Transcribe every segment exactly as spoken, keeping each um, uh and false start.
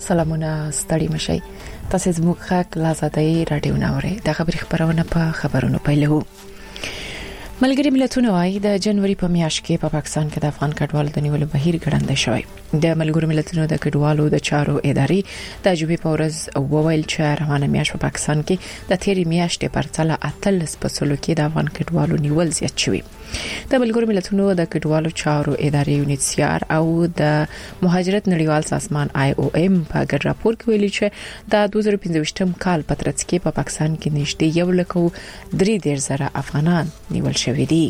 سلامونه ستړي مشي تاسو زموږ خاک لازادای رادیو ناوړي د خبري خبرونه په خبرونو پیلو. ملګری ملتونه وايي د جنوري په میاشت کې په پاکستان کې د افغان کډوالو د نیولو بهیر ګړندی شوی. د ملګری ملتونو د کډوالو د چارو ادارې د جوبې پورز وویل چې روانه میاشت په پاکستان کې د تیری میاشتې پرتله اتلس په سلو کې د افغان کډوالو نیول زیات شوی. د ملګری ملتونو د کډوالو چارو ادارې یونیسیار او د مهاجرت نړیوال سازمان آی او ام په ګډ راپور کې ویلي چې د دوه زره پنځه کال په ترڅ کې په پاکستان کې نږدې یو لک او درې ډیر زره افغانان نیول شوی دي.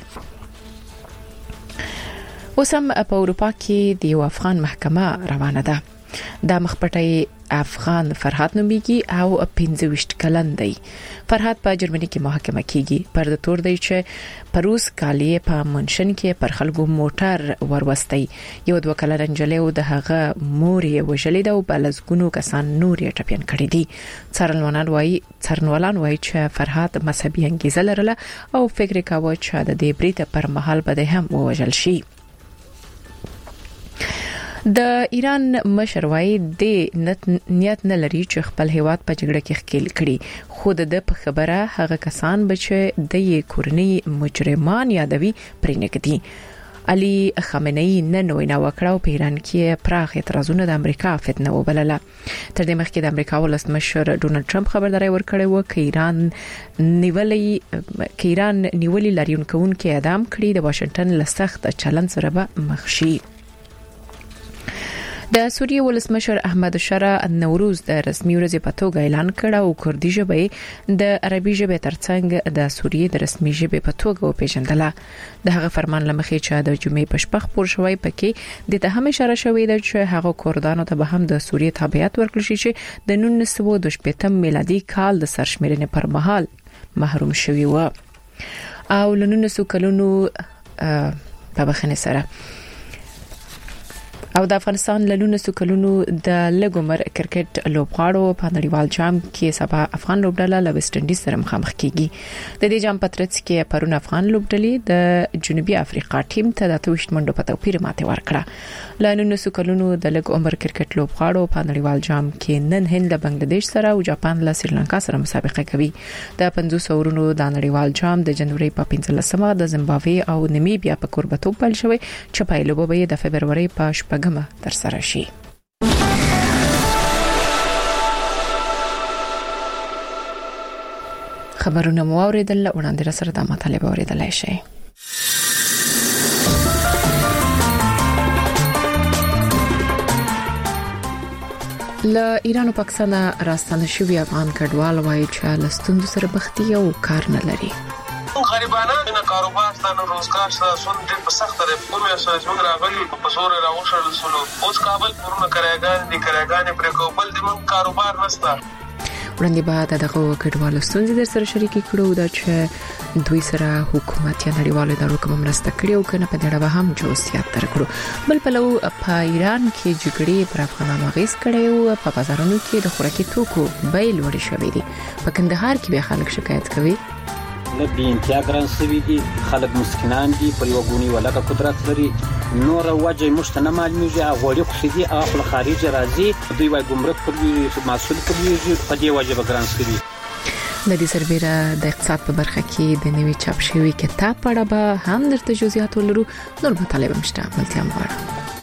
اوسم په اروپا کې د یو افغان محکمه روانه ده. د مخپټي افغان فرهاد نومیږي او پنځه ویشت کلن دی. فرهاد په جرمني کې محاکمه کیږي پر د تور دی چې پروس کالی په منشن کې پر خلکو موټر وروستي یو دوه کلن انجلې او د هغه مورې وجلې د بلزګونو کسان نورې ټپین کړې دي. څرنوالان وایي څرنوالان وایي چې فرهاد مذهبي انګیزه لرله او فکر کاوه چې د دې بریټ پر مهال به هم ووجل شي. د ایران مشر وايي د نیت نه لري چې خپل هیواد په جګړه کې ښکیل کړي، خو د په خبره هغه کسان چې د یې کورنۍ مجرمان یادوي پرې نګدي. علي خامنه‌ای نن وینا وکړه په ایران کې پراخ اعتراضونه د امریکا فتنه وبلله. تر دې مخکې د امریکا ولسمشر ډونالد ټرمپ خبرداري ورکړې و چې ایران نیولې چې ایران نیولې لرونکون کې اعدام کړي د واشنگټن له سخت چلن سره به مخ شي. د سوریې ولسمشر احمد شرا نوروز د رسمي ورځې په توګه اعلان کړ او کردي ژبه د عربي ژبې ترڅنګ د سوریې د رسمي ژبې په توګه وپیژندله. د هغه فرمان لمخې چې د جمعې په شپه خبر شوی پکې د ته هم اشاره شوې ده چې هغه کردانو ته به هم د سوریې تابعیت ورکړل شي چې د نولس سوه دوه شپږ میلادي کال د سرشمېرنې پر مهال محروم شوی و او لنونسو کلونو په بخنه سره او د افغانستان لنونسو کلونو د لګومر کرکټ لوبغاړو په نړیوال جام کې سبا افغان لوبډله له ویسټ انډیز سره مخامخ کیږي. د دې جام په ترڅ کې پرون افغان لوبډلې د جنوبي افریقا ټیم ته د توشت منډو په توپیر ماته ورکړه. لنونسو کلونو د لګومر کرکټ لوبغاړو په نړیوال جام کې نن هند له بنگلاديش سره او جاپان له سریلانکا سره مسابقه کوي. د پنځوس اورونو د نړیوال جام د جنوري په پنځلسمه د زیمبابوې او نمیبیا په کوربتوب پیل شوی چې پایلوبه به د فبرवरी په شپږمه تر سره شي. خبرونه مو اوریدل وړاندې سره د مطالبه اوریدلای شي. له ایران او پاکستان راستنه شوی افغان کډوال وایي چې لستوند سره بختی او کار نه لري. غریبانه نه کاروبار ستانه روزګار ستاسو سن دې په سخت طرف کومه اساس موږ راغلي په زور راوښل سلو اوس کابل پرونه کراګان دي کراګان پر کوبل دې موږ کاروبار نشته. وړاندې بعد دغه کډوالو ستونزې در سره شریکي کړو دا چې دوی سره حکومت یا نړیوال ادارو کوم مرسته کړې او کنه په دې اړه هم جوړسیات درکړو. بل په لو په ایران کې جګړې پر افغانانو غیس کړي او په بازارونو کې د خوراکي توکو بیل وړي شوې دي. په کندهار کې به خلک شکایت کوي نه بي انتیا ګران سوي دي، خلک مسکینان دي، پر یو غونی ولکه قدرت لري، نور وجه مشتنه معلومیږي غوړي خو دي اخل خارج راځي دوی وايي ګمرک پر مسؤل کړي په دې وجه ګران سوي. د دې سربېره د اقتصاد په برخه کې د نوي چاپ شوی کتاب په اړه به هم درته جزئیات ولرو. نور مطالب مشته ملتیا مغواړم.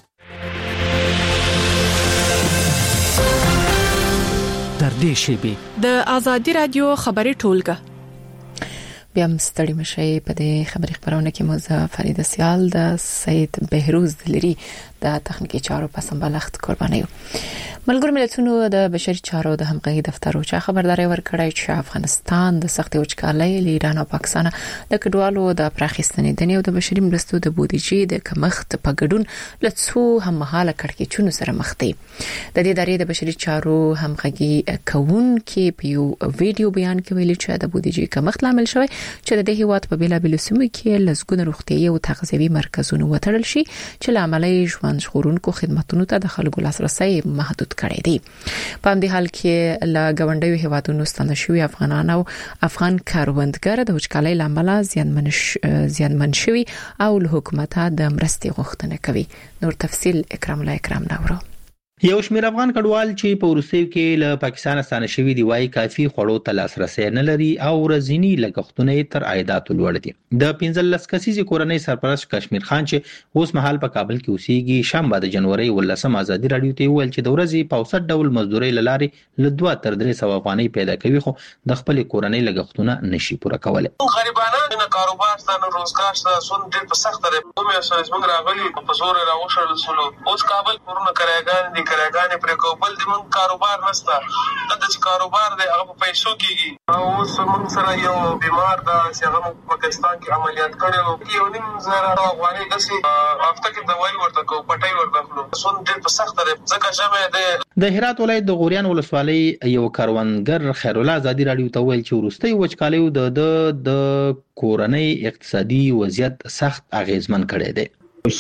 در دې شی د ازادي رادیو خبري ټولګه بیا مستړی مشي په دې خبري خبرونه کې مو فرید سیال د سید بهروز دلری د تخنیکی چارو په سمبالښت قرباني. ملګری ملتونو د بشري چارو د همغږي دفتر او چا خبرداري ورکړی چې افغانستان د سختي وچکالۍ له ایران او پاکستان د کډوالو د پراخستنیدنې او د بشري مرستو د بودیجې د کمښت په ګډون لڅو هم مهاله کړکېچونو سره مخ دي. د دې ادارې د بشري چارو همغږي کون کې په یو ویډیو بیان کې ویلي چې د بودیجې کمښت لامل شوی چې د هیواد په بیلابیلو سیمو کې لزګونه روغتيایي او تغذیوي مرکزونه وټړل شي چې لامل ژوند ژغورونکو خدماتونو ته د خلکو لاسرسي محدود کړی دی. په همدې حال کې لا غونډیو هیوادونو ستنه شوی افغانان او افغان کاروبندګر د وچکالۍ لامل زیانمن زیانمن شوی او له حکومت د مرستې غوښتنه کوي. نور تفصيل اکرام الله اکرام نورو. یو شمېر افغان کډوال چې په وروستیو کې له پاکستان ستانه شوي دي وايي کافي خوړو ته لاسرسی نه لري او ورځني لګښتونه یې تر عایداتو لوړ دي. د پنځلس کسیزې کورنۍ سرپرست کشمیر خان چې اوس مهال په کابل کې اوسېږي شنبه د جنوري ولسم ازادي رادیو ته وویل چې د ورځې په اوسط ډول مزدورۍ له لارې له دوه تر درې سوه افغانۍ پیدا کوي خو د خپلې کورنۍ لګښتونه نشي پوره کولی. غریبانه نه کاروبار ستانه روزګار ستاسو سون ډېر په سخت دی. کومه اساس موږ راغلي په زور راوښل سولو اوس کابل پرونه کراګان دي کراګانې پرې کوبل د مون کاروبار نشته. دا چې کاروبار دی هغه په پیسو کېږي. او اوس موږ سره یو بیمار دا چې هغه په پاکستان کې عملیات کړی یو نیم زره افغانۍ داسې هفته کې دوايي ورته کو پټۍ ورته خلو سون ډېر په سخت دی ځکه ژمه دی. د هرات ولایت د غوریان ولسوالۍ یو کاروانګر خیر الله ازادي رادیو ته ویل چې وروستي وچکالیو د د کورنۍ اقتصادي وضعیت سخت اغیزمن کړی دی.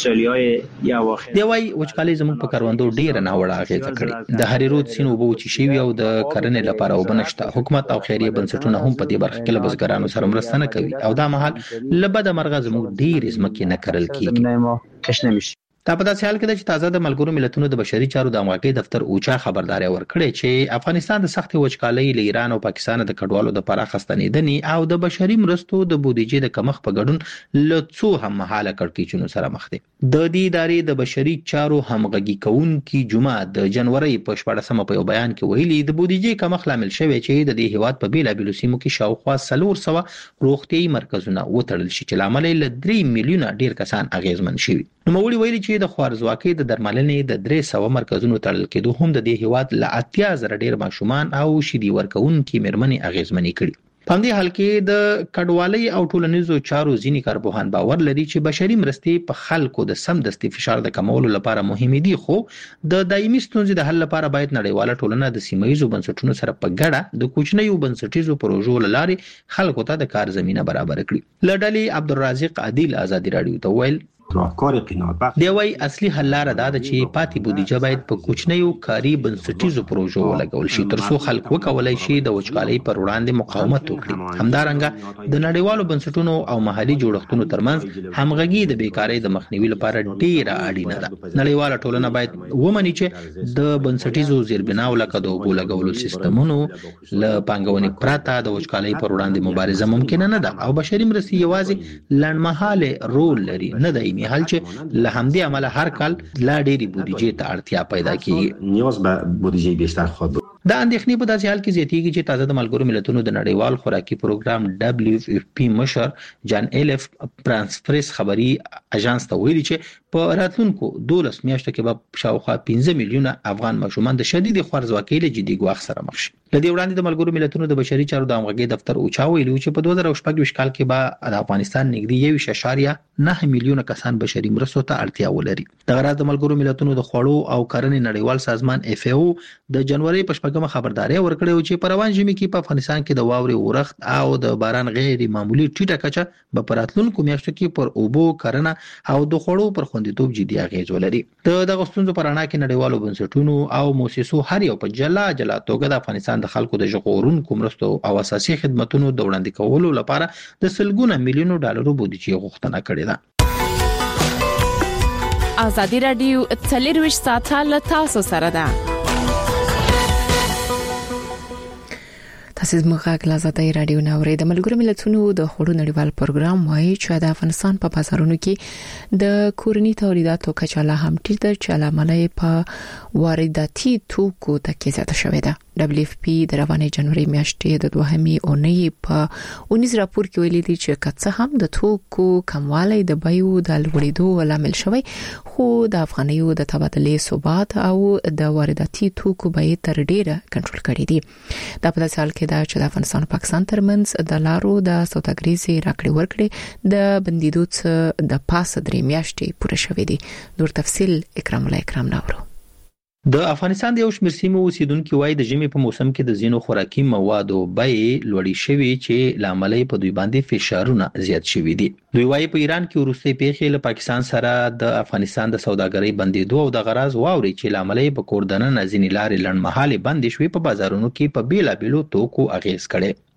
دی وايي وچکالي زموږ په کروندو ډیره ناوړه اغیزه کړې. د هری رود سیند اوبه وچې شوي او د کرنې لپاره اوبه نشته. حکومت او خیریه بنسټونه هم په دې برخه کې له بزګرانو سره مرسته نه کوي او دا مهال له بده مرغه زموږ ډېرې ځمکې نه کرل کېږي. دا په داسې حال کې ده چې تازه د ملګرو ملتونو د بشري چارو د همغږۍ دفتر اوچا خبرداری ورکړې چې افغانستان د سختې وچکالۍ له ایران او پاکستان د کډوالو د پراخه ستنېدنې او د بشري مرستو د بودیجې د کمښت په ګډون له څو هم مهاله کړکېچونو سره مخ دی. د دې ادارې د بشري چارو همغږي کوونکي جمعه د جنوري په شپاړسمه په یو بیان کې ویلي د بودیجې کمښت لامل شوی چې د دې هیواد په بیلابېلو سیمو کې شاوخوا څلور سوه روغتیايي مرکزونه وتړل شي چې لامل یې له درې میلیونه ډیر کسان اغیزمن شوي. نوموړي ویلي چې د خوارزواکۍ د درملنې د درې سوه مرکزونو تړل کېدو هم د دې هیواد له اتیا زره ډیر ماشومان او شیدې ورکوونکي مېرمنې اغیزمنې کړي. په همدې حال کې د کډوالۍ او ټولنیزو چارو ځینې کارپوهان باور لري چې بشري مرستې په خلکو د سمدستي فشار د کمولو لپاره مهمې دي خو د دایمي ستونزې د حل لپاره باید نړیواله ټولنه د سیمه‌ییزو بنسټونو سره په ګډه د کوچنیو بنسټیزو پروژو له لارې خلکو ته د کار زمینه برابر کړي. له ډلې عبدالرازق عادل ازادي رادیو ته ویل دی وايي اصلي حل لاره دا ده چې پاتې بودیجه باید په کوچنیو کاري بنسټیزو پروژو ولګول شي ترڅو خلک وکولای شي د وچکالۍ پر وړاندې مقاومت وکړي. همدارنګه د نړیوالو بنسټونو او محلي جوړښتونو ترمنځ همغږي د بیکارۍ د مخنیوي لپاره ډیره اړینه ده. نړیواله ټولنه باید ومني چې د بنسټیزو زیربناو لکه د اوبو لګولو سیستمونو له پانګونې پرته د وچکالۍ پر وړاندې مبارزه ممکن نه ده او بشري مرستې یوازې لنډمهاله رول لري نه دی حال چې له همدې عمله هر کال لا ډېری بودیجې ته اړتیا پیدا کیږي. نیاز به بودیجې بیشتر خواهد بود. دا اندېښنې په داسې حال کې زیاتېږي چې تازه د ملګرو ملتونو د نړیوال خوراکي پروګرام دبليو اف پی مشر جان ایلف پرانسپریس خبري اژانس ته ویلي چې په راتلونکو دولس میاشتو کې به شاوخوا پنځه میلیونه افغان ماشومان د شدید خوارزواکۍ له جدي ګواښ سره مخ شي. له دې وړاندې د ملګرو ملتونو د بشري چارو د همغږۍ دفتر اوچا ویلي چې په دوه زره شپږ کال کې به د افغانستان نږدې یو اعشاریه نه میلیونه کسان بشري مرستو ته اړتیا ولري. دغه راز د ملګرو ملتونو د خوړو او کرنې نړیوال سازمان اف ای او د جنوري په شپږمه خبرداري ورکړې و چې په روان ژمي کې په افغانستان کې د واورې ورښت او د باران غیر معمولی ټیټه کچه به په راتلونکو میاشتو کې پر اوبو کرنه او د خوړو پر خوندیتوب جدي اغیز ولري. د دغه ستونزو په رڼا کې نړیوالو بنسټونو او مؤسسو هر یو په جلا جلا توګه د افغانستان د خلکو د ژغورونکو مرستو او اساسي خدماتو د وړاندې کولو لپاره د سلګونه میلیونو ډالرو بودیجې غوښتنه کړې ده. ازادي رادیو څلرویشت ساعته له تاسو سره ده. تاسو زموږ غږ ازادي رادیو ناوړې د ملګرو ملتونو د خوړو نړیوال پروګرام وايي چې د افغانستان په بازارونو کې د کورني تولیداتو کچه لا هم ټیټه ده چې عامه په وارداتي توکو تکیه زیاته شوې ده. دبليو اف پی د روانې جنوري میاشتې د دوهمې اونۍ په اونیز راپور کې ویلي دي چې کڅه هم د توکو کموالی د بیو د لوړېدو لامل شوی خو د افغانیو د تبادلې ثبات او د وارداتي توکو بیې تر ډیره کنټرول کړي دي. دا په داسې حال کې دا چې د افغانستان او پاکستان ترمنځ د لارو د سوداګریزي راکړې ورکړې د بندیدو څخه د پاسه درې میاشتې پوره شوې دي. نور تفصیل اکرام الله اکرام ناورو. د افغانستان د یو شمېر سیمو اوسیدونکو وايي د ژمي په موسم کې د زینو خوراکي موادو بیې لوړې شوي چې لامل په دوی باندې فشارونه زیات شوي دي. دوی وايي په ایران کې وروستي پیښې له پاکستان سره د افغانستان د سوداګرۍ بندیدو او د غراض واوري چې لامل په کوردنه ځینې لارې لړمحالي بندې شوي په بازارونو کې په بیلابېلو توکو اغیز کړي.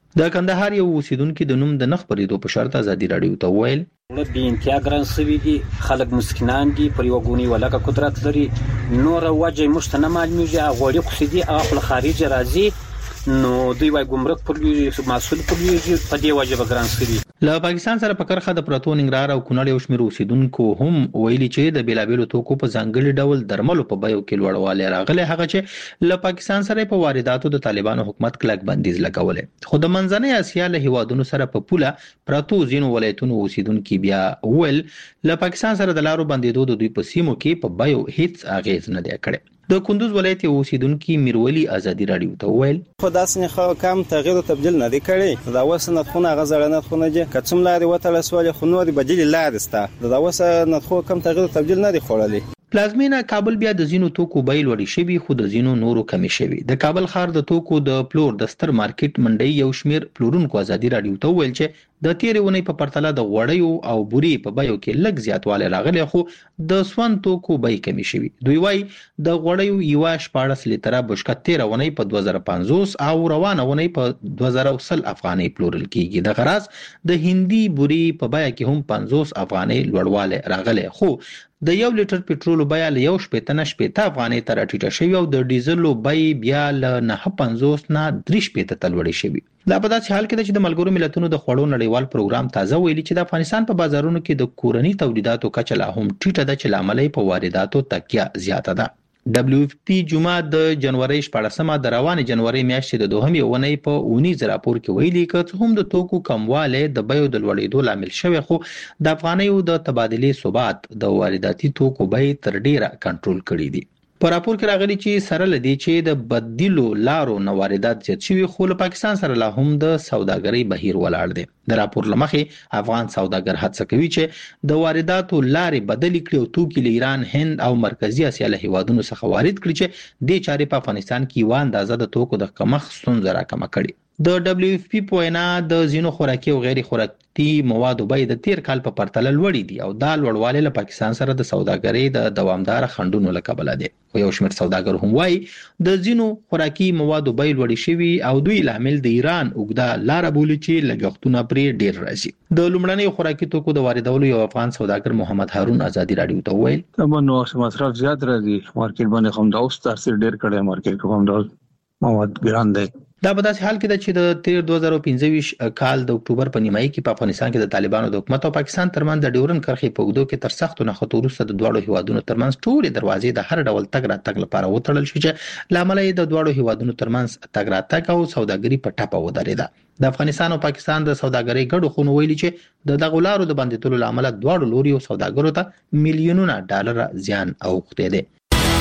د کندهار یو اوسیدونکو د نوم د نخ پریدو په شرط ازادي رادیو ته ویل ولې بي انتها ګران سوي دي خلک مسکینان دي پر یو غونی ولکه قدرت لري نور وجه مشتنه معلومیږي غوړي قصدي اخل خارج راځي نو دوی وايي ګمرک پر مسول پر په دی وجه ګران سوي له پاکستان سره په کرخه د پروتو ننګرهار او کونړ یو شمېر اوسیدونکو هم ویلي چې د بیلابیلو توکو په ځانګړي ډول درملو په بیو کې لوړوالی راغلی هغه چې له پاکستان سره په وارداتو د طالبانو حکومت کلک بندیز لګولې خو د منځنۍ اسیا له هیوادونو سره په پوله پروتو زینو ولایتونو اوسیدونکو بیا ول له پاکستان سره د لارو بندیدو د دوی په سیمو کې په بیو هیڅ اغیز نه دی کړی د کندوز ولایت اوسیدونکو میرولی ازادي رادیو ته ویل خداسنه خو کم تغییر او تبديل نه دی کړی دا وسنه خونه غزړنه خونه دي کڅم لاري وته لسوال خو نو دی بدیل لار ستا دا وسنه خو کم تغییر او تبديل نه دی خورلې پلازمینا کابل بیا د زینو توکو بیل وړي شوی خو د زینو نورو کمی شوی د کابل ښار د توکو د پلور د ستر مارکیټ منډي یو شمیر پلورونکو ازادي رادیو ته ویل چې د تیرونی په پرتله د غوړیو او بوري په بیو کې لږ زیاتوالی راغلی خو د سون توکو بای کمی شوی دوی وای د غوړیو یو شپاړس لیټره بشکه تیرونی په دوه زره پنځوس او روانه ونی په دوه زره وسل افغاني پلورل کیږي د غراس د هندي بوري په بای کې هم پنځوس افغاني لوړوالی راغلی خو د یو لیټر پټرول بیا له یو شپېته نه شپېته افغاني تر ټیټه شوی او د ډیزلو بای بیا له نه پنځوس نه درې شپېته تل وړي شوی دا په داسې حال کې چې د ملګرو ملتونو د خوړو نړیوال پروګرام تازه ویلي چې د افغانستان په بازارونو کې د کورني تولیداتو کچه لا هم ټیټه ده چې لامل په وارداتو تکیه زیاته ده دبليو اف پی جمعه د جنوري شپږمه د روانه جنوري میاشتې د دوهمې ونی په اونیز راپور کې ویلي چې هم د توکو کمواله د بیو د لوړېدو لامل شوی خو د افغانیو د تبادلې ثبات د وارداتي توکو بیې تر ډیره کنټرول کړي دي په راپور کې راغلي چې سره لدی چې د بدیلو لارو نو واردات زیات شوي خو له پاکستان سره لا هم د سوداګرۍ بهیر ولاړ دی د راپور لمخې افغان سوداګر هڅه کوي چې د وارداتو لارې بدلې کړي او توکي له ایران هند او مرکزی اسیا له هیوادونو څخه وارد کړي چې د چارې په افغانستان کې یو اندازه د توکو د کمښت ستونزه راکمه کړي د دبليو اف پی په وینا د زینو خوراکي او غیر خوراکي موادو بیې د تیر کال په پرتله لوړې دي او دا لوړوالی له پاکستان سره د سوداګرۍ د دوامدار خنډونو له کبله دی خو یو شمېر سوداګر هم وایي د زینو خوراکي موادو بیې لوړې شوي او دوی لامل د ایران اوږده لار بولي چې لګښتونه پرې ډیر راځي د لومړنۍ خوراکي توکو د واردولو یو افغان سوداګر محمد هارون ازادي رادیو ته ویل نو مصرف زیات راځي مارکیټ باندې هم دا اوس تاثیر ډیر کړی مارکیټ کې هم دا مواد ګران دي دا په داسې حال کې ده چې د تیر دوه زره پنځه کال د اکتوبر په نیمایي کې په افغانستان کې د طالبانو د حکومت او پاکستان ترمنځ د ډیورن کرښې په اوږدو کې تر سختو نښتو وروسته د دواړو هیوادونو ترمنځ ټولې دروازې د هر ډول تګ راتګ لپاره وتړل شوې چې لامل یې د دواړو هیوادونو ترمنځ تګ راتګ او سوداګري په ټاپه ودرېده د افغانستان او پاکستان د سوداګرۍ ګډو خونو ویلي چې د دغه لارو د بندیدلو لامل دواړو لوري او سوداګرو ته میلیونونه ډالر زیان اوښتی دی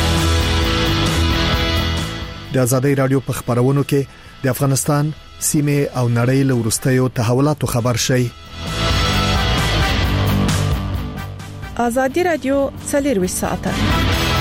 د آزادۍ رادیو په خبرونو کې د افغانستان سیمه او نړۍ له ورستیو تحولاتو خبر شي آزادۍ رادیو څلور ساعته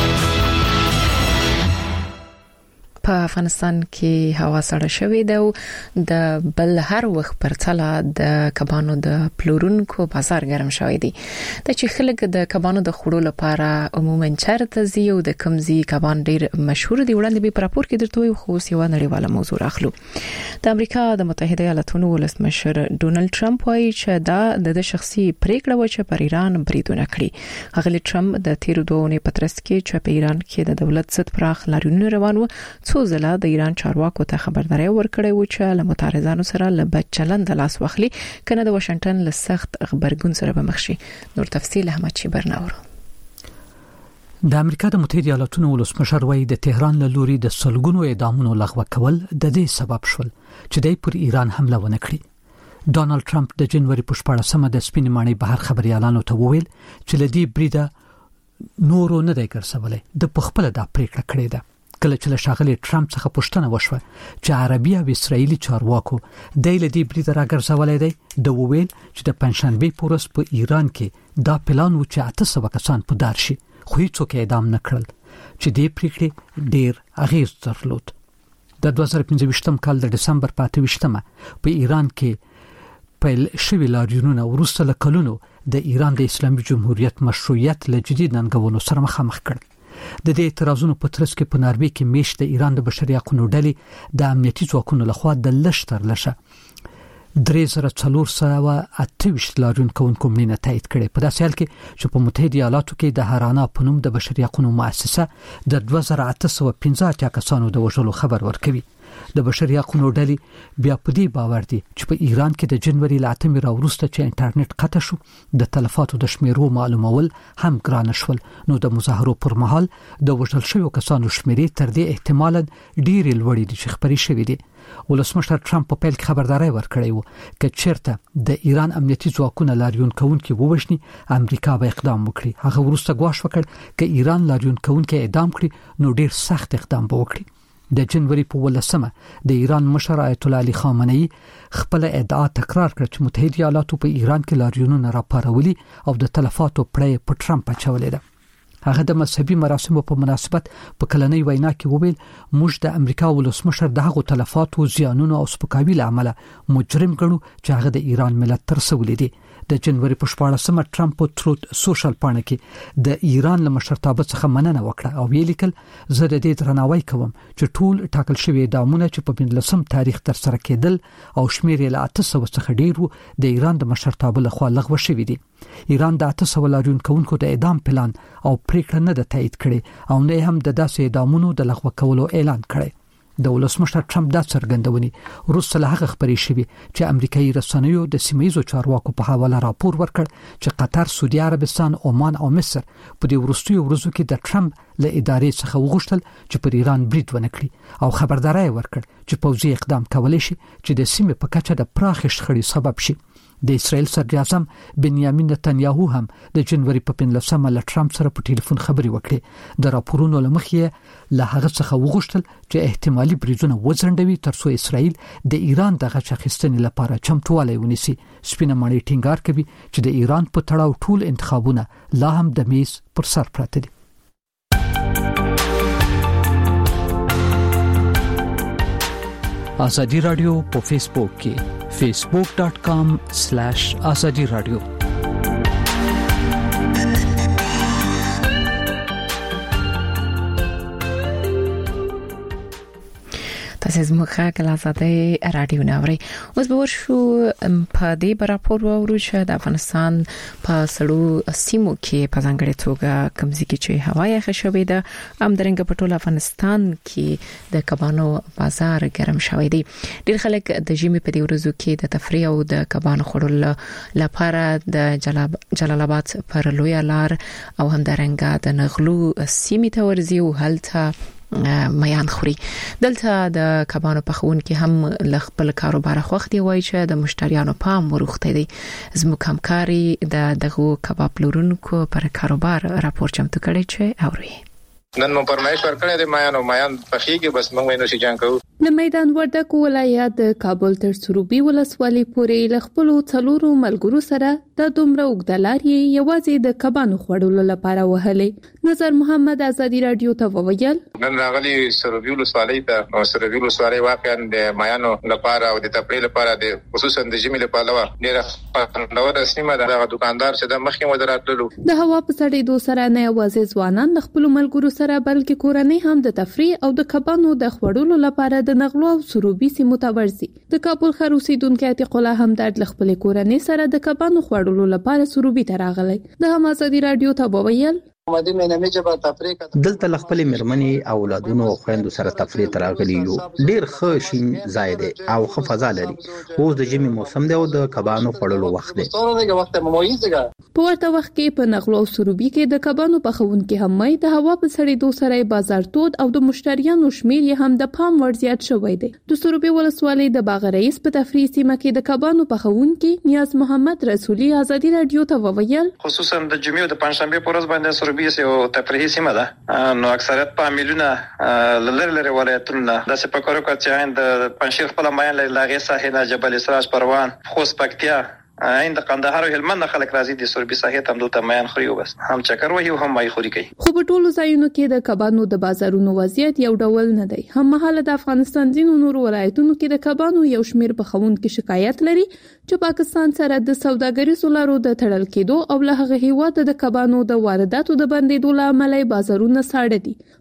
په افغانستان کې هوا سړه شوې ده د بل هر وخت پرڅلا د کبانو د پلورونکو بازار ګرم شوی دی د چې خلک د کبانو د خوړو لپاره عموما چرته زی او د کمزي کبان ډیر مشهور دي وړاندې به راپور کې درته یو خو سیوا نړیواله موضوع اخلو د امریکا د متحده ایالاتونو ولسمشر ډونلډ ټرمپ وايي چې دا د شخصي پریکړه و چې پر ایران بریدونه کړي هغه ټرمپ د تیر دوه نه پترس کې چې په ایران کې د دولت ست پراخ لارونه روان و څو ځله د ایران چارواکو ته خبرداري ورکړې و چې له متحدانو سره له بچلند لاس واخلي کنه د واشنگټن له سخت خبرګون سره به مخ شي نور تفصیل احمد شي برناورو د امریکا د متحده ایالاتونو ولسمشر وايي د تهران له لوري د سلګونو اعدامونو لغوه کول د دې سبب شول چې د پر ایران حمله ونه کړي ډونالد ټرمپ د جنوري په شپږمه د سپین ماڼۍ بهر خبريالانو ته وویل چې لدی بریده نورو نه دی ګرځولې د پخپل د پریکړه کړې ده کله چې شاغلی ټرمپ څخه پوښتنه وشوه چې عربي او اسرایلی چارواکو د لدی بریده راګرځولې دی د وویل چې د پنځشنبه پورس په ایران کې دا پلان و چې اته سوه کسان په دار شي خو هیڅوک اعدام نه کړل چې دې پریکړې ډیر اغیز درلود د دوه زره پنځه کال د دسمبر په اته ویشتمه په ایران کې پیل شوی لاریونونه ورسته لکلونو د ایران د اسلامي جمهوریت مشروعیت له جدید ننګونو سره مخامخ کړ د دې اعتراضونو په ترڅ کې په ناروې کې میش د ایران د بشري حقوقو ډلې د امنیتي ځواکونو لخوا د لشتر لشه درې زره څلور سوه اته ویشت لاریون کوونکو مړینه تایید کړې. په داسې حال کې چې په متحده ایالاتو کې د هارانا په نوم د بشري حقوقو مؤسسه د دوه زره اته سوه پنځه اتیا کسانو د وژلو خبر ورکوي. د بشري حقوقو ډلې بیا په دې باور دي چې په ایران کې د جنوري ل اتمې راوروسته چې انټرنیټ قطع شو د تلفاتو د شمیرو معلومول هم ګران شول، نو د مظاهرو پر مهال د وژل شویو کسانو شمیرې تر دې احتمالاً ډېرې لوړې دي چې خبرې شوې دي. ولسمشر ټرمپ په پیل کې خبرداري ورکړې و چې چیرته د ایران امنیتي ځواکونه لاریون کوونکي ووژني امریکا به اقدام وکړي. هغه وروسته ګواښ وکړ چې ایران لاریون کوونکي اعدام کړي نو ډېر سخت اقدام به وکړي. د جنوري په ولسمه د ایران مشر آیت الله علي خامنه‌ای خپل ادعا تکرار کړ چې متحده ایالاتو په ایران کې لاریونونه راپارولي او د تلفاتو پړې په ټرمپ اچولې ده. هغه د مذهبي مراسمو په مناسبت په کلنۍ وینا کې وویل موږ د امریکا ولسمشر دغه تلفاتو زیانونو او سپکاوي لامل مجرم ګڼو چې هغه د ایران ملت ترسولې دي. د جنوري په شپاړسمه ټرمپ په تروت سوشل پاڼه کې د ایران له مشرتابه څخه مننه وکړه او ویل کل زه د دې درناوی کوم چې ټول ټاکل شوی دامونه چې په پنځلسم تاریخ تر سره کېدل او شمیر له اته سوه څخه ډیر وو د ایران د مشرتابه لخوا لغوه شوی دي. ایران د اته سوه لاریون کوونکو د اعدام پلان او پریکړه نه د تایید کړي او نه هم د داسې اعدامونو د لغوه کولو اعلان کړي. د ولسمشر ټرمپ دا څرګندونې وروسته له هغه خبرې شوې چې امریکایي رسنیو د سیمه‌ییزو چارواکو په حواله راپور ورکړ چې قطر، سعودي عربستان، عمان او مصر په دې وروستیو ورځو کې د ټرمپ له ادارې څخه وغوښتل چې پر ایران برید ونه کړي او خبرداري ورکړ چې پوځي اقدام کولای شي چې د سیمې په کچه د پراخ شخړې سبب شي. د اسرائیل صدر اعظم بنیامین نتنیاهو هم د جنوري په پنځلسمه له ټرمپ سره په ټلیفون خبرې وکړې. د راپورونو لمخې له هغه څخه وغوښتل چې احتمالي بریدونه وځنډوي ترڅو اسرائیل د ایران د غچ اخیستنې لپاره چمتووالی ونیسي. سپینه ماڼۍ ټینګار کوي چې د ایران په تړاو ټول انتخابونه لا هم د میز پر سر پراته دي. آزادی رادیو په فیسبوک کې facebook dot com slash azadi radio. تاسو زموږه کله آزادی رادیو ناوړي اوس به ورشو په دې براپور وورو چې د افغانستان په سړو سیمو کې په ځانګړي توګه کمزې کې چې هوا یخ شوې ده هم درنګ په ټول افغانستان کې د کبانو بازار ګرم شوی دی. ډېر خلک د ژمي په دې ورځو کې د تفریح او د کبانو خوړلو لپاره د جلال آباد پر لوی لار او هم درنګ د نغلو سیمې ته ورځي او هلته میان خوري. دلته د کبانو پخون کې هم لخپل کاروبار خوښ دی وای چې د مشتریانو پام ورخته دی. زموږ همکاري د دغه کباب پلورونکو پر کاروبار راپور چمتو کړی چې اوري. نن مو پرمایش ورکړی دی مایانو میان پخېږي بس موږ وینو چې جان کوو. د میدان وردګ ولایت د کابل تر سروبي ولسوالۍ پورې لخپلو څلورو ملګرو سره د دومره اوږدلاري یوازې د کبانو خوړلو لپاره وهلې. نظر محمد آزادی رادیو ته وویل نن راغلي سروبي ولسوالۍ ته او سروبي ولسوالۍ واقعا د میانو لپاره او د تفریح لپاره د خصوصا د ژمي لپاره ډېره خوندوره سیمه ده. هغه دکاندار چې د مخکې ودراتلو د هوا په سړېدو سره نه یوازې ځوانان د خپل ملګرو سره بلکې کورنۍ هم د تفریح او د کبانو د خوړلو لپاره د نغلو او سروبي سیمو ته ورځي. د کابل ښار اوسیدونکو عتیق الله همدرد له خپل کورنۍ سره د کبانو خوړلو لپاره سروبي ته راغلی. د هم آزادی رادیو ته وویل دلته خپل مرمنې او اولادونو او خويندو سره تفریح تراغلی یو. ډیر ښه شین ځای دی او ښه فضا لري. اوس د ژمي موسم دی او د کبانو خوړلو وخت دی. په ورته وخت کې په نغلو او سروبي کې د کبانو پخونکو هم مې د هوا په سړېدو سره بازار تود او د مشتریانو شمیر یې هم د پام ور زیات شوی دی. د سروبي ولسوالۍ د باغ رئیس په تفریح سیمه کې د کبانو پخونکو نیاز محمد رسولي آزادی رادیو ته وویل خصوصا د جمعې او د پنځشنبه پر ورځ باندې سروبي یو تفریحي سیمه ده نو اکثریت په میلیونه لری لری ولایتونه د سپکورو کچاین د پنځیر خپل ماین لاغې ساحل جبل اسراج پروان خوست پکتیا عند قندهار او هلمند خلک راځي د سوربي ساحل هم دلته میان خوري وبس هم چکر وهي هم مای خوري کوي. خو په ټولو ځایونو کې د کبانو د بازارونو وضعیت یو ډول نه دی. هم مهاله د افغانستان ځینو نورو ولایتونو کې د کبانو یو شمیر بخښونکو شکایت لري چې پاکستان سره د سوداګریزو لارو د تړل کېدو او له هغه هیواد د کبانو د وارداتو د بندیدو لامل بازارونه ساړه دي.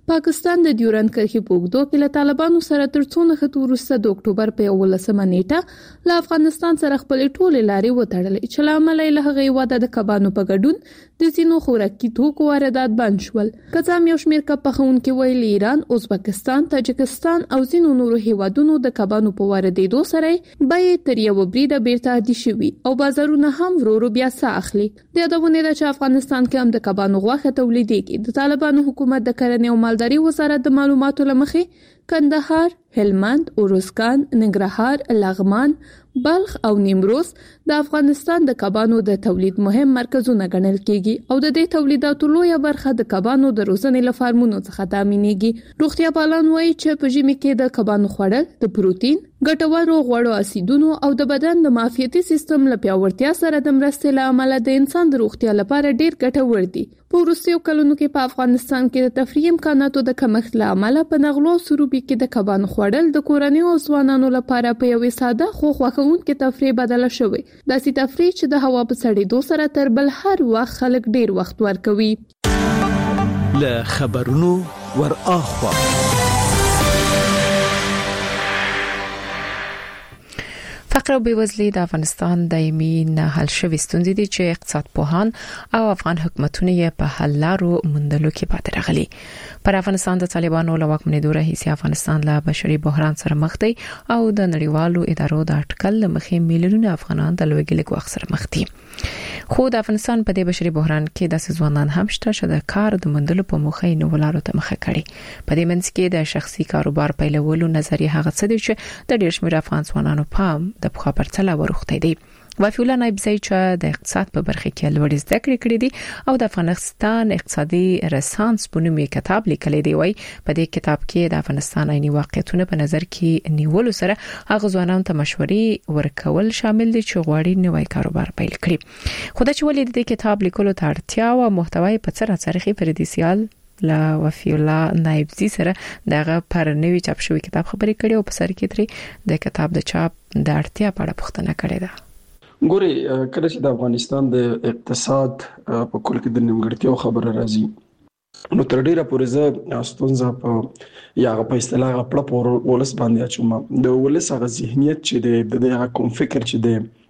پاکستان د ډیورند کرښې په اوږدو کې له طالبانو سره تر څو نه خط وروسته د اکتوبر په یولسمه نیټه له افغانستان سره خپل ټول لارې وتړلې چې لامل یې له هغې واده د کبانو په ګډون د ځینو خوراکي توکو واردات بند شول. که څه هم یو شمېر کب پخونکي ویلي ایران، ازبکستان، تاجکستان او ځینو نورو هیوادونو د کبانو په واردېدو سره بیې تر یو بریده بیرته عادي شوي او بازارونه هم ورو ورو بیا ساه اخلي. د یادونه ده چې افغانستان کې هم د کبانو غوښه تولیدېږي. د طالبانو حکومت د کرنې او مالداري وزارت د معلوماتو لمخې کندهار، هلمند، اروزګان، ننګرهار، لغمان، بلخ او نیمروز د افغانستان د کبانو د تولید مهم مرکزونه ګڼل کیږي او د دې تولیداتو لویه برخه د کبانو د روزنې له فارمونو څخه تامینېږي. روغتیا پالان وایي چې په ژمي کې د کبانو خوړل د پروتین، ګټورو غوړو اسیدونو او د بدن د معافیتي سیستم له پیاوړتیا سره د مرستې له امله د انسان د روغتیا لپاره ډیر ګټور دي. په وروستیو کلونو کې په افغانستان کې د تفریح امکاناتو د کمښت له امله په نغلو او سروبي کې د کبانو خوړل د کورنیو او ځوانانو لپاره په یوې ساده خو خوښونکې تفریح بدله شوې. داسې تفریح چې د هوا په سړېدو سره تر بل هر وخت خلک ډیر وخت ورکوي. له خبرونو ور اخوا فقر او بېوزلي د افغانستان دایمي نه حل شوي ستونزې دي چې اقتصاد پوهان او افغان حکومتونه یې په حل لارو موندلو کې پاتې راغلي. پر افغانستان د طالبانو له واکمنېدو راهیسې افغانستان له بشري بحران سره مخ دی او د نړیوالو ادارو د اټکل مخې میلیونونه افغانان د لوږې له ګواښ سره مخ دي. خو د افغانستان په دې بشري بحران کې د ځوانان هم شته چې د کار د موندلو په موخه یې نو لارو ته مخه کړي. په دې منځ کې د شخصي کاروبار پیلولو نظریه هغه څه دی چې د ډېر شمېر افغان ځوانانو پام د په پرتله ورخته دی. وفي الله نایبزی چې د اقتصاد په برخه کې لوړ زده کړې کړې دي او د افغانستان اقتصادي رسانس په نوم یې کتاب لیکلی دی. وای په دې کتاب کې د افغانستان عیني واقعیتونه په نظر کې نیولو سره هغه ځوانانو ته مشورې ورکول شامل دي چې غواړي نوی کاروبار پیل کړي. خو دا چې ولې د کتاب لیکلو ته اړتیا او محتوای په څیر څرخي فردیسیال لا وفي الله نایبزی سره دغه پر نوی چاپ شوی کتاب خبرې کړي او په سر کې ترې د کتاب د چاپ د اړتیا په اړه پوښتنه کړې ده. ګوري کله چې د افغانستان د اقتصاد په کول کې د نیمګړتیاو خبره راځي نو تر ډیره پورې زه ستونزه په یا په اصطلاح خپل په ولس باندې اچوم. د ولس هغه ذهنیت چې د دغه کوم فکر چې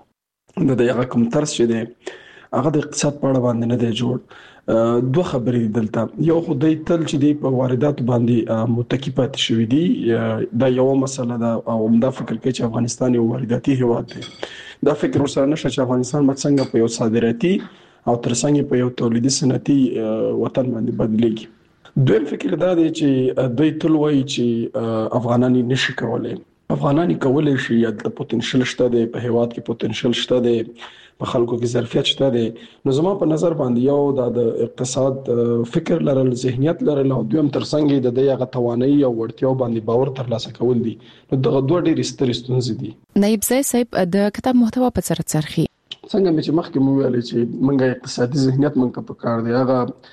د د دغه کوم طرز چې د هغه د اقتصاد په اړه باندې نه دی جوړ. دوه خبرې دلته یو خدای تل چې دی په واردات باندې متکی پاتې شوې دي. دا یو مسله ده او دا فکر کوي چې افغانستان یو وارداتي هیواد دی. دا فکر ورسره نشته چې افغانستان څنګه په یو صادراتي او ترڅنګ په یو تولیدي صنعتي وطن باندې بدلېږي. دویم فکر دا دی چې دوی تل وایي چې افغانان نشي کولای. افغانان کولای شي د پوتنشل شته دی، په هیواد کې پوتنشل شته دی، په خلکو کې ظرفیت شته دی. نو زما په نظر باندې یو د اقتصاد فکر لرل، ذهنیت لرل او دویم ترڅنګ د دغه توانایي او وړتیاو باندې باور ترلاسه کول دي. نو دغه دوه ډېرې سترې ستونزې دي. نایبزی صاحب د کتاب محتوا په څیر څرخي څنګه چې مخکې مو ویل چې موږ اقتصادي ذهنیت موږ په کار دی، هغه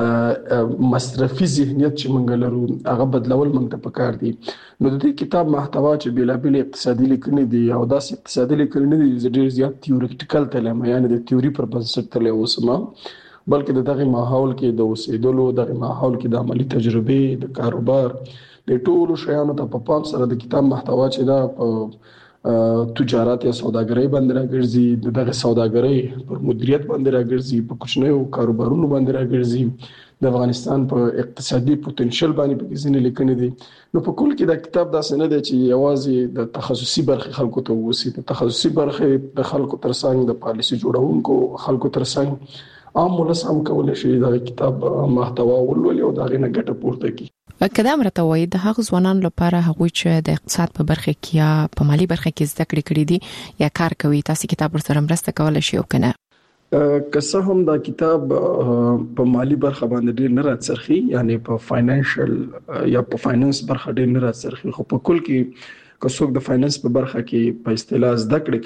مصرفي ذهنیت چې موږ لرو هغه بدلول موږ ته پکار دي. نو د دې کتاب محتوا چې بلابل اقتصادي لیکنې دي او داسې اقتصادي لیکنې دي ډېر زیات تیوریټیکل تلم، یعنی د تیوري پر بنسټ تللی اوسم، بلکې د دغه ماحول کې د اوسېدلو، دغه ماحول کې د عملی تجربې، د کاروبار، د ټولو شیانو ته په پام سره د کتاب محتوا چې دا په تجارت یا سوداګرۍ باندې راګرځي، دغه سوداګرۍ پر مدیریت باندې راګرځي، په کوچنیو کاروبارونو باندې راګرځي، د افغانستان په اقتصادي پوتنشل باندې په ځینې لیکنې دي. نو په کل کې دا کتاب داسې نه دی چې یوازې د تخصصي برخې خلکو ته ووسی. د تخصصي برخې د خلکو ترڅنګ د پالیسي جوړونکو خلکو ترڅنګ عام ولس هم کولای شي دا کتاب محتوا ولولي او دا غینه ګټه پورته کړي. کله مرته وای د هغه ځوانانو لپاره هغه چې د اقتصاد په برخه کې یا په مالی برخه کې زده کړې کړې دي یا کار کوي، تاسو کتاب ورسره مرسته کولای شئ او کنه؟ که څه هم دا کتاب په مالی برخه باندې ډیر نه راڅرخي، یعنی په فاینانشل یا په فاینانس برخه ډیر نه راڅرخي، خو په کل کې که څوک د فاینانس په برخه کې په اصطلاح زده کړې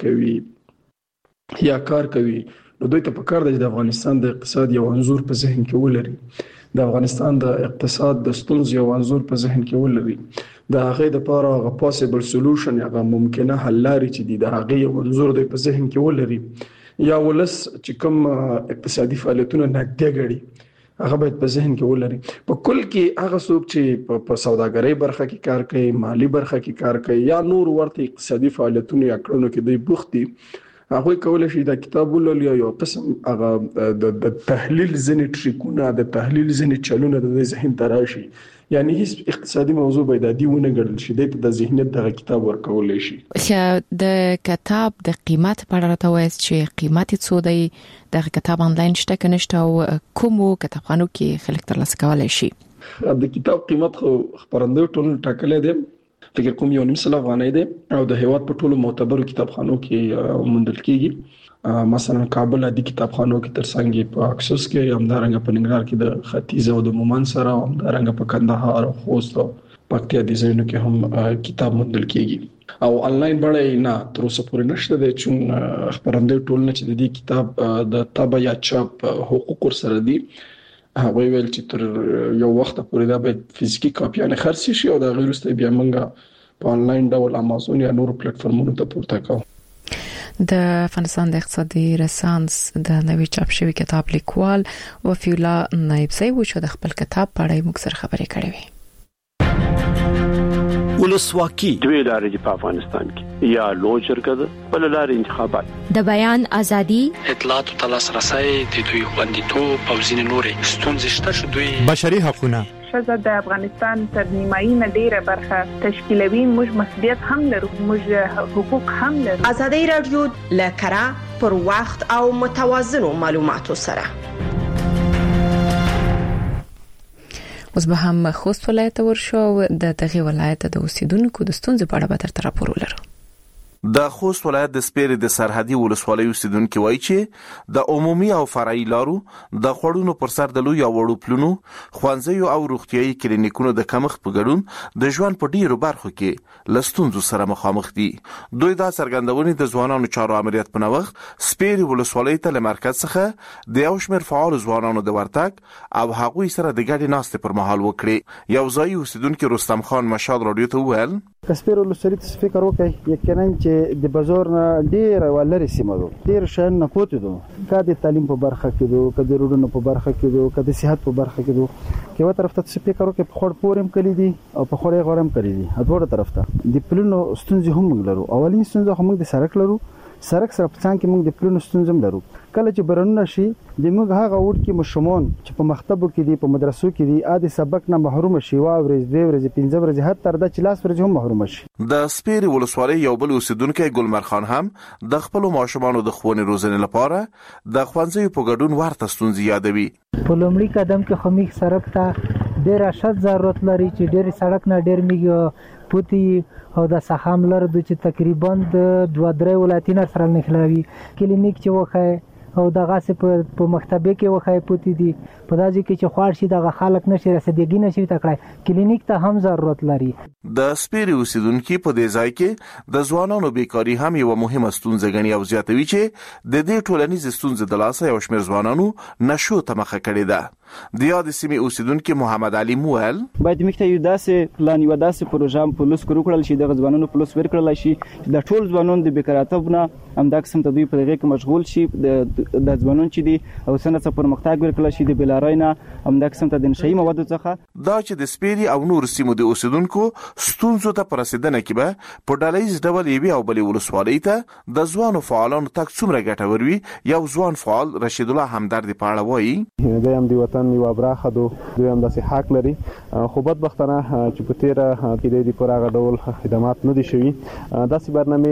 کوي یا کار کوي نو دوی ته پکار دی چې د افغانستان د اقتصاد یو انځور په ذهن کې ولري، د افغانستان د اقتصاد د ستونزو یو انځور په ذهن کې ولري، د هغه د لپاره هغه پاسبل سولوشن یا ممکنه حل لارې چې دي د هغه یو انځور د په ذهن کې ولري. یا ولس چې کوم اقتصادي فعالیتونه نقدي غړي هغه باید په ذهن کې ولري. په کل کې هغه څوک چې په سوداګرۍ برخه کې کار کوي، مالی برخه کې کار کوي یا نور ورته اقتصادي فعالیتونو یا کړنو کې دوی بوخت دي، هغه کولای شي دا کتاب ولولي یو قسم هغه د تحلیل ځینې ټریکونه د تحلیل ځینې چلونه د ذهن ته راشي. یعنی هیڅ اقتصادي موضوع باید عادي ونه ګڼل شي، د ذهنیت دغه کتاب ورکولای شي. چې د کتاب د قیمت په اړه راته وایي چې قیمت څو دی، د کتاب آنلاین شته که نشته او کومو کتابخانو کې خلک ترلاسه کولای شي؟ د کتاب قیمت خو خبرندوی ټولنه ټاکلې ده، فکر کوم یو نیم سل افغانۍ ده او د هیواد په ټولو معتبرو کتابخانو کې موندل کیږي. مثلا کابل عادي کتابخانو کې ترڅنګ په اکسوس کې، همدارنګه په ننګرهار کې د ختیځ او د مومن سره، همدارنګه په کندهار او خوست او پکتیا دي ځایونو کې هم کتاب موندل کیږي. او انلاین بڼه نه تر اوسه پورې نشته ده، چې خبرندوی ټولنه چې د دې کتاب د طبع یا چاپ حقوق سره دي، هغه ویل چې تر یو وخت پورې دا باید فزیکی کاپیانه خرڅ شي او دا غیر واستي بیا موږ په انلاین ډول امازون یا نور پلیټ فارمونو ته پورته کوو. د افغانستان د اقتصادي رسانس د نوې چاپ شوی کتاب لیکوال وفي الله نایبزی و چې د خپل کتاب په اړه موږ سره خبرې کړې وي. ولسواکي دوی لارې په افغانستان کې یا لوی جرګه ده بل لارې انتخابات، د بیان ازادي، اطلاعات او تلاسرسي د دوی خوندیتوب او ځینې نورې ستونزې شته چې دوی بشري حقوقونه شزه د افغانستان تر نیمایي نه ډیره برخه تشکیلوي. موږ مسؤلیت هم لرو، موږ حقوق هم لرو. ازادي رادیو لکرا پر وخت او متوازن معلوماتو سره. اوس به هم خوست ولایت ورشو د دغه ولایت د اوسیدونکو د ستونزې په اړه به تر راپور ولرو. د خوست ولایت د سپیرې د سرحدي ولسوالۍ اوسیدونکو وایي چې د عمومي او فرعي لارو د خړونو پر سر د لوی او وړو پلونو، خوانځي او روغتيایي کلینیکونو د کمښت په ګډون د ژوند په ډیرو برخو کې لستونزو سره مخامخ دي. دوی دا څرګندونې د ځوانانو چارو امریت په نوښت سپیرې ولسوالۍ ته له مرکز څخه د یو شمېر فعال ځوانانو د ورتګ او هغوی سره د ګډې ناستې پر مهال وکړي. یو ځای اوسیدونکو رستم خان مشال رادیو ته وویل کسپیر ولسوالۍ ته فکر وکړي، یقینا چې د بازار نه ډیر ولري سیمه ده، ډیر شان نه پوتې ده، کا د تعلیم په برخه کې ده، کا د روډونو په برخه کې ده، کا د صحت په برخه کې ده. کې و طرف ته فکر وکړي په خور پورم کړی دي او په خورې غوړم کړی دي، هغه طرف ته د پلونو ستونزې هم لرو. اولین ستونزه هم د سړک لرو، سړک سره په څنګ کې موږ د پلونو ستونزې لرو. کله چې برنونه شي د موږ هغه وړ کې مشمون چې په مکتبو کې دي، په مدرسو کې دي، اده سبق نه محروم شي، وا ورځ دوه ورځې پنځه ورځې هر تر د چلاس ورځې هم محروم شي. د سپیرې ولسوالۍ یو بل اوسیدونکو ګلمر خان هم د خپل ماشومانو د ښوونې روزنې لپاره د خوانځي په ګډون ورته ستونزې یادوي. په لومړي قدم کې خو موږ سړک ته ډېر اشد ضرورت لري چې ډېر سړک نه ډېر میږي پوتی او د سخام لر د چې تقریبا د دوه درې ولایتونو سره نښلوي. کلینیک چې وخه او دغه څه په مکتبه کې وخای پوتی دي، په داسې کې چې خوار شي دغه خلک نشي رسیدګي نشي تکړه، کلینیک ته هم ضرورت لري. د سپیرې اوسیدونکو په دې ځای کې د ځوانانو بیکاری هم یو مهمه ستونزه غني او زیاتوي چې د دې ټولنیز ستونزې د لاسه یو شمېر ځوانانو نشو ته مخه کړې ده. د یاد سیمې اوسیدونکو محمد علي موال باید مخته یو داسې پلان یو داسې پروژه په لوس کړل شي، د ځوانانو په لوس ورکړل شي، د ټول ځوانانو د بیکاراتوب نه هم د قسم ته دوی په دغه کې مشغول شي، د ځوانانو چې دي او سنت پر مختاج ورکړل شي د بلاراینا هم د قسم ته د نشئی موادو څخه. دا چې د سپیري او نور سیمو د اوسیدونکو ستونزو ته پرسیدنه کې به په ډالایز ډول یوي او بلې ولسوالۍ ته د ځوانو فعالانو تک څومره ګټور وي. یو ځوان فعال رشید الله همدرد په اړه وایي د هم دی وطن یو برخه دو دوی هم داسې حق لري، خو بدبختانه چې په تیره کې د پر هغه ډول خدمات نه دي شوي. داسې برنامه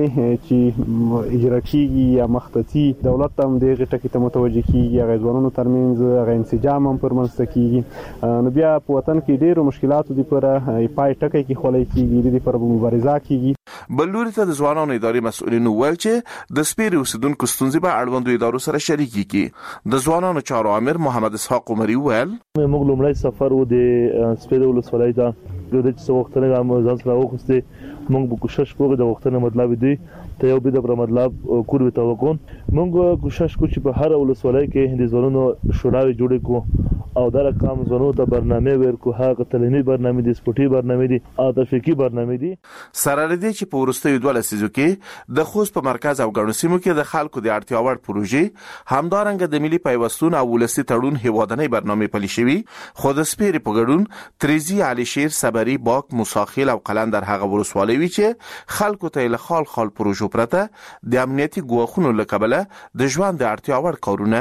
چې اجرا کیږي یا مختصي دولت هم دغه ټکی ته متوجه کیږي، هغه ځوانانو ترمنځ هغه انسجام هم پرمنځ کیږي. نو بیا په وطن کې ډیرو مشکلاتو دي پر پای ټکی کې خولای کیږي، د پر مبارزه کیږي. بلوري ته د ځوانانو اداري مسؤلینو ویل چې د سپیري اوسیدونکو ستونزې به اړوندو ادارو سره شریکي کی. د ځوانانو چارو امیر محمد اسحاق عمري ویل موږ لومړی سفر و د سپیري ولسوالۍ ته د دې څو وختونه هم ځان سره وخسته. موږ به کوشش کوو د وختونو مطلب دی ته یو به د مطلب کور به توقع موږ کوشش کوو چې په هر ولسوالۍ کې د ځوانانو شوراوي جوړې کو او د رقم زونو ته برنامه ورکو هغه تعلیمي برنامه دي سپورتي برنامه دي او تفریحي برنامه دي سره لري چې په ورستیو دوه لسیزو کې د خوست په مرکز او ګڼو سیمو کې د خلکو د اړتیا وړ پروژې همدارنګه د ملي پیوستون او ولسی تړون هیوادنۍ برنامه پلي شوي خو د سپیری په ګډون تریزی علي شیر صبري باک موساخیل او قلندر هغه ولسوالۍ وی چې خلکو ته له خال خال پروژو پرته د امنیتي ګواښونو لکبله د ژوند د اړتیا وړ کارونه